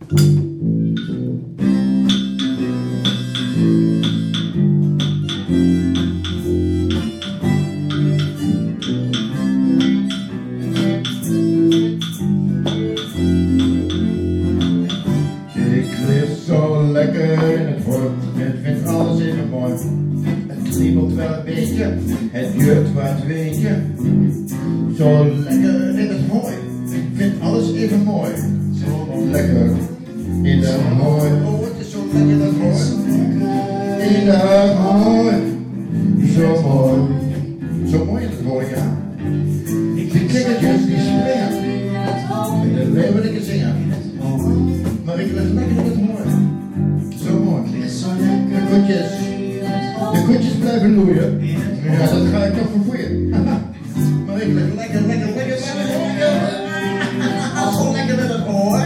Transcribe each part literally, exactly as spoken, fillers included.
Het jeurt wat weet je, zo lekker in het hooi. Ik vind alles even mooi, zo lekker in het hooi. Oh, het is zo lekker in het hooi. In het hooi, zo mooi, zo mooi in het hooi, ja. Die klinkertjes die springen, in het leven wil ik het zingen. Maar ik lig lekker in het hooi, zo mooi. De koetjes, de koetjes blijven loeien. Ja, dat ga ik nog vervoeren. Maar ik leg lekker, lekker, lekker bij het hooi. Zo lekker met het hooi.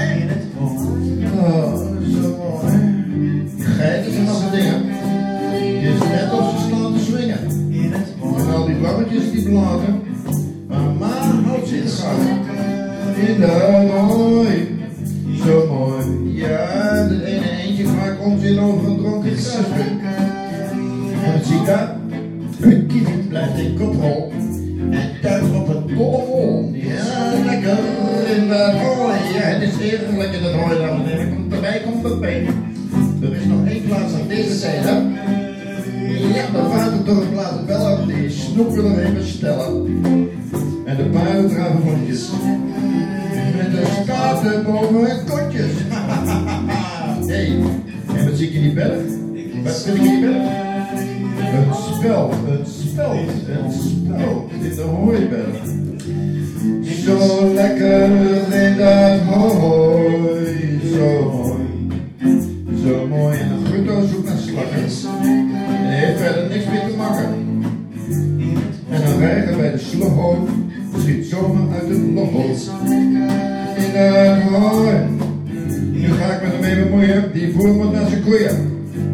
Oh, zo mooi. Geiten zijn nog dingen. Het is net of ze staan te swingen. En al die blauwtjes die bladen. Maar ma houdt ze in de gaten. In de hooi. Zo mooi. Ja, dat ene eentje maakt onzin over een dronken kruisbeuk. En wat zie ik daar? Een kievit blijft in koprol en duikt op het dolle mol. Ja, lekker in de hooi. Ja, het is heerlijk in het hooi, dames en heren. Komt erbij, komt erbij. Er is nog één plaats aan deze zijde. Ja, de waterdorp laat het bellen. Die snoepen er even stellen. En de paarden dragen mondjes. Met de staarten boven hun kotjes. Hey, en wat zie ik in die berg? Wat vind ik in die berg? Een speld, een speld, een speld in de hooiberg. Zo lekker in dat hooi, zo mooi. Zo mooi en een grutto zoekt naar slakken. En heeft verder niks meer te maken. En een reiger bij de sloghooi schiet zomaar uit het loghooi. In dat hooi. Nu ga ik me ermee bemoeien, die boer moet naar zijn koeien.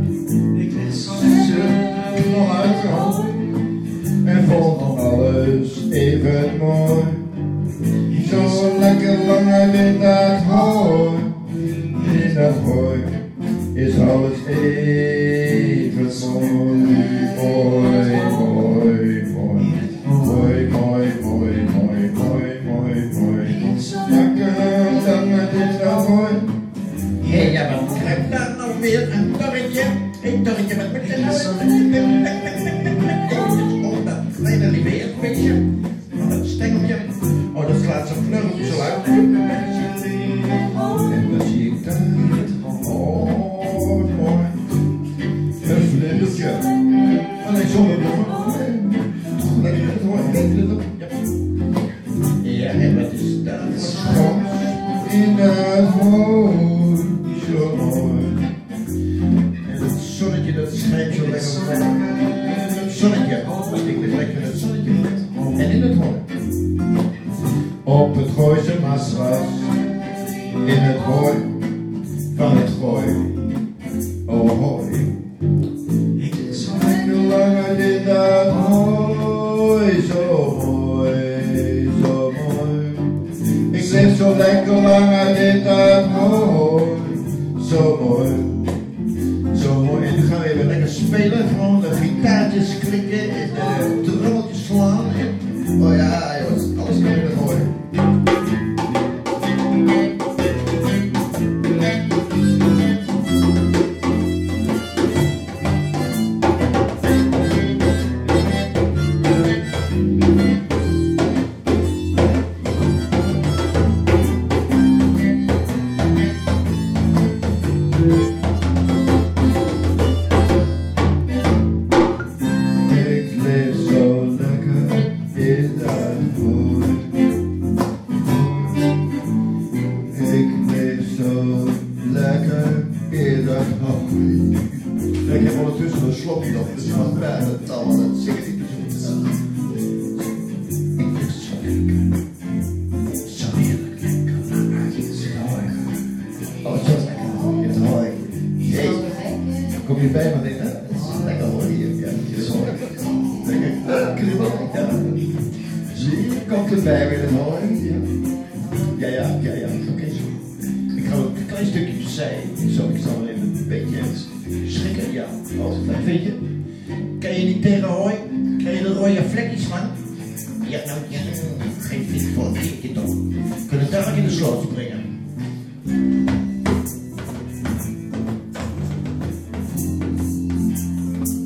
Knal uitgehaald en vond alles even mooi. Zo lekker lang uit in dat hooi. In dat hooi is alles even mooi. Mooi, mooi, mooi. Mooi, mooi, mooi, mooi, mooi, mooi, mooi. Lekker lang uit in dat hooi. Hé, ja, wat krijgt daar nou weer een torretje? Een torretje met met een oh, dat kleine liveerbeestje. Oh, dat stengeltje. Oh, dat slaat zijn vleugeltjes zo uit. En dan zie ik daar. Oh, wat mooi. Een vlindertje. Alleen zonder bloemen. Toch lekker in het hoor. Ja, en wat is dat voor schons? In het hooi. Zo mooi. Het zonnetje dat schijnt zo lekker op het zonnetje. Ik lig lekker in het zonnetje. En in het hooi. Op het Gooise matras. In het hooi van het gooi. Oh hooi. Ik lig zo lekker lang uit in dat hooi. Zo mooi, zo mooi. Ik lig zo lekker lang uit in dat hooi. Zo mooi. Zo mooi, en nu gaan we even lekker spelen, gewoon de gitaartjes klikken en de trommeltjes slaan en, oh ja jongens, alles kan je er gooien. Ik heb ondertussen een slokje nog, dus je mag bijna het taal, want dat zing ik niet zo goed. Ik vind het zo lekker. Zo heerlijk lekker. Oh, zo lekker. In het hooi. Hey, kom je bij me dingen? Het is lekker hoor hier. Ja, het is hoor. Lekker kribbel. Ja. Zie je, komt erbij weer in het hooi. Ja, ja, ja, ja. Oké, zo. Ik ga een klein klein stukje zij. Zo, ik zal even een beetje schrikken. Ja, als het fijn vind je. Kan je niet tegen hooi? Krijg je de rode vlekjes van? Ja, nou, ja, geef dit voor een keertje toch. We kunnen dadelijk in de sloot springen.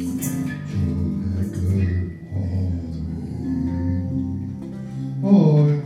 Hoi.